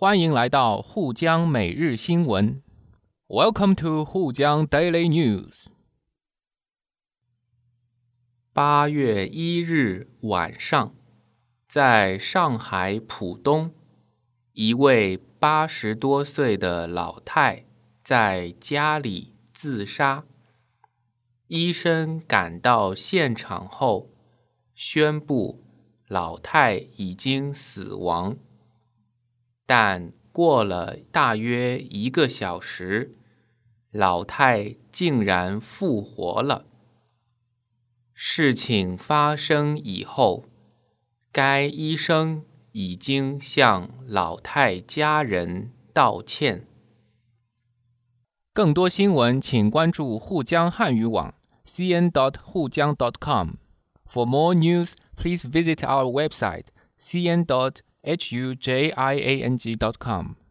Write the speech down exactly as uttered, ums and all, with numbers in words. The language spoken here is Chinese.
欢迎来到沪江每日新闻。Welcome to 沪江 Daily News。八月一日晚上，在上海浦东，一位八十多岁的老太在家里自杀。医生赶到现场后，宣布老太已经死亡。但过了大约一个小时，老太竟然复活了。事情发生以后，该医生已经向老太家人道歉。更多新闻请关注沪江汉语网 c n dot 沪江 dot com。 For more news, please visit our website c n dot hujiang dot com.